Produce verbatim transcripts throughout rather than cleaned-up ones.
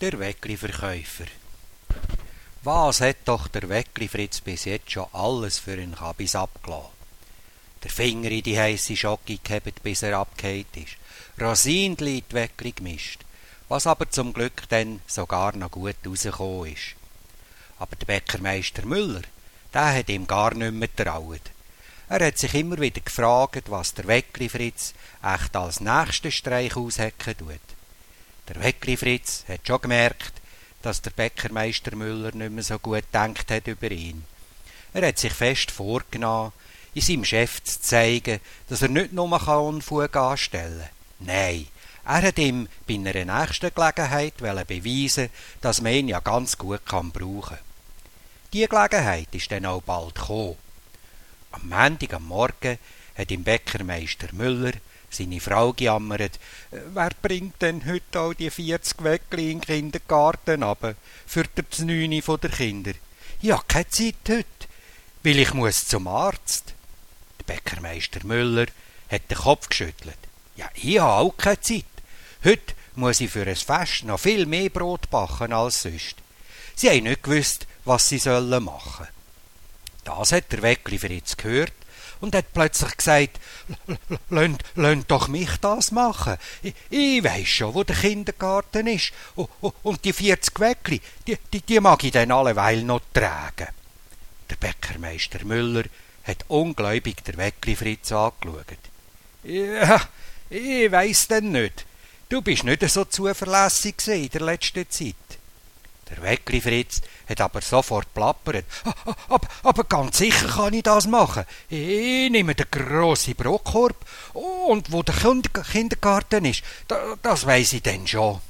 Der Weckli-Verkäufer. Was hat doch der Weckli-Fritz bis jetzt schon alles für einen Kabis abgelassen? Der Finger in die heisse Schocke gehabt, bis er abgehakt ist. Rosinli in die Weckli gemischt, was aber zum Glück dann sogar noch gut rausgekommen ist. Aber der Bäckermeister Müller, der hat ihm gar nicht mehr getraut. Er hat sich immer wieder gefragt, was der Weckli-Fritz echt als nächsten Streich aushecken tut. Der Weckli-Fritz hat schon gemerkt, dass der Bäckermeister Müller nicht mehr so gut gedacht hat über ihn. Er hat sich fest vorgenommen, in seinem Chef zu zeigen, dass er nicht nur Unfug anstellen kann. Nein, er hat ihm bei einer nächsten Gelegenheit beweisen, dass man ihn ja ganz gut kann brauchen kann. Diese Gelegenheit ist dann auch bald gekommen. Am Montag am Morgen hat ihm Bäckermeister Müller seine Frau gejammert, wer bringt denn heute all die vierzig Weckli in den Kindergarten runter, für das Neune von der Kinder? Ich habe keine Zeit heute, weil ich muss zum Arzt. Der Bäckermeister Müller hat den Kopf geschüttelt. Ja, ich habe auch keine Zeit. Heute muss ich für ein Fest noch viel mehr Brot backen als sonst. Sie haben nicht gewusst, was sie sollen machen. Das hat der Weckli-Fritz gehört und hat plötzlich gesagt, «Lönnt doch mich das machen. Ich, ich weiss schon, wo der Kindergarten ist. Und die vierzig Weckli, die, die, die mag ich dann alleweil noch tragen.» Der Bäckermeister Müller hat ungläubig der Weckli-Fritz angeschaut. «Ja, ich weiss denn nicht. Du bist nicht so zuverlässig in der letzten Zeit.» Der Weckli-Fritz hat aber sofort plappert. Aber, aber ganz sicher kann ich das machen. Ich nehme den grossen Brotkorb und wo der Kindergarten ist, das weiss ich dann schon.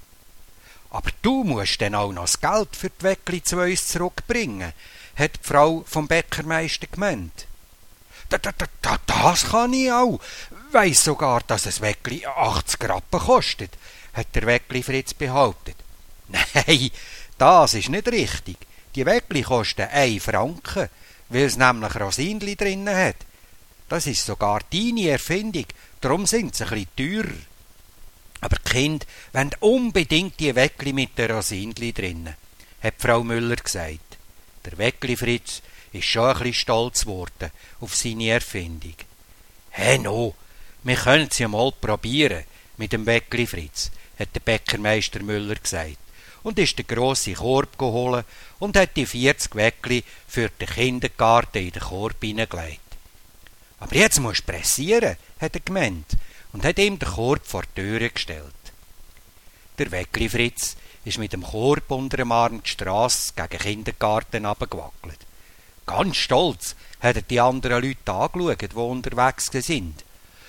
Aber du musst dann auch noch das Geld für die Weckli zu uns zurückbringen, hat die Frau vom Bäckermeister gemeint. Da, da, da, das kann ich auch. Weiss sogar, dass ein Weckli achtzig Rappen kostet, hat der Weckli-Fritz behauptet. Nein, das ist nicht richtig. Die Weckli kosten ein Franken, weil es nämlich Rosinli drinnen hat. Das ist sogar deine Erfindung, darum sind sie ein bisschen teurer. Aber die Kinder wollen unbedingt die Weckli mit den Rosinli drinnen, hat Frau Müller gesagt. Der Weckli-Fritz ist schon ein bisschen stolz geworden auf seine Erfindung. Hey no, wir können es ja mal probieren mit dem Weckli-Fritz, hat der Bäckermeister Müller gesagt. Und ist den grossen Korb geholt und hat die vierzig Weckli für den Kindergarten in den Korb hineingelegt. Aber jetzt musst du pressieren, hat er gemeint und hat ihm den Korb vor die Tür gestellt. Der Weckli-Fritz ist mit dem Korb unter dem Arm die Strasse gegen den Kindergarten runtergewackelt. Ganz stolz hat er die anderen Leute angeschaut, die unterwegs sind.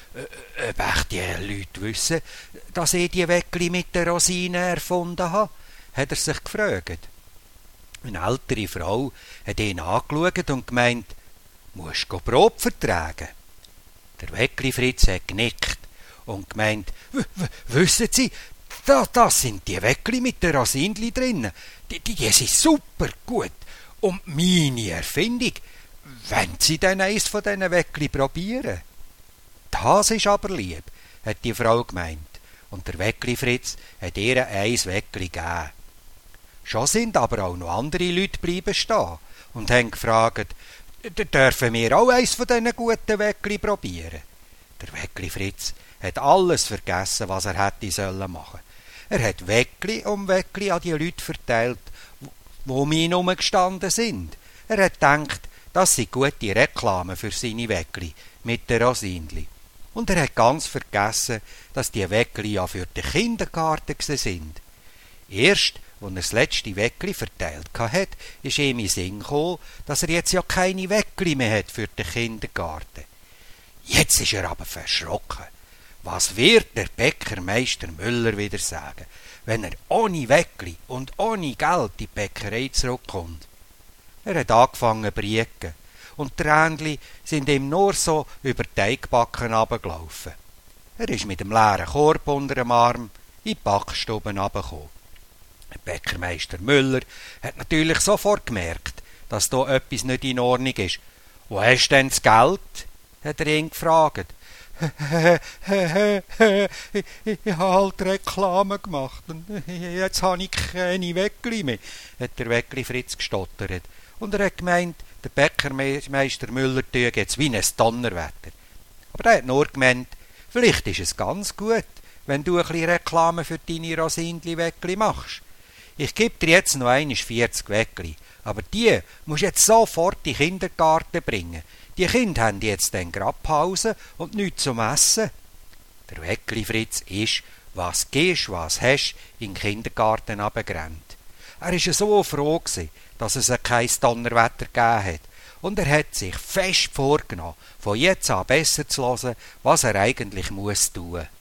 Ob echt die Leute wissen, dass ich die Weckli mit den Rosinen erfunden habe, hat er sich gefragt. Eine ältere Frau hat ihn angeschaut und gemeint, «Musst du Brot vertragen?» Der Weckli-Fritz hat genickt und gemeint, «Wissen Sie, da, das sind die Weckli mit den Rosinli drinnen. Die, die, die sind super gut. Und meine Erfindung, wenn Sie denn eins von diesen Weckli probieren?» «Das ist aber lieb», hat die Frau gemeint, und der Weckli-Fritz hat ihr eins Weckli gegeben. Schon sind aber auch noch andere Leute bleiben stehen und haben gefragt, «Dürfen wir auch eins von diesen guten Weckli probieren?» Der Weckli-Fritz hat alles vergessen, was er hätte sollen machen. Er hat Weckli um Weckli an die Leute verteilt, die um ihn herumgestanden sind. Er hat gedacht, das sei gute Reklame für seine Weckli mit den Rosinli. Und er hat ganz vergessen, dass die Weckli ja für den Kindergarten sind. Erst, als er das letzte Weckli verteilt hat, ist ihm in den Sinn gekommen, dass er jetzt ja keine Weckli mehr hat für den Kindergarten. Jetzt ist er aber verschrocken. Was wird der Bäckermeister Müller wieder sagen, wenn er ohne Weckli und ohne Geld in die Bäckerei zurückkommt? Er hat angefangen zu brieken, und die Tränchen sind ihm nur so über die Teigbacken runtergelaufen. Er ist mit dem leeren Korb unter dem Arm in die Backstube runtergekommen. Der Bäckermeister Müller hat natürlich sofort gemerkt, dass da etwas nicht in Ordnung ist. «Wo hast denn das Geld?» hat er ihn gefragt. Ich habe halt Reklame gemacht und jetzt habe ich keine Weckli mehr, hat der Weckli Fritz gestottert. Und er hat gemeint, der Bäckermeister Müller tue jetzt wie ein Donnerwetter. Aber er hat nur gemeint, vielleicht ist es ganz gut, wenn du ein bisschen Reklame für deine Rosinli-Weckli machst. Ich gebe dir jetzt noch einmal vierzig Weckli, aber die musst du jetzt sofort in den Kindergarten bringen. Die Kinder haben jetzt dann gerade Pause und nichts zum Essen. Der Weckli Fritz ist, was gehst, was hast, in den Kindergarten runtergerannt. Er war so froh gewesen, dass es kein Donnerwetter gegeben hat. Und er hat sich fest vorgenommen, von jetzt an besser zu hören, was er eigentlich muss tun.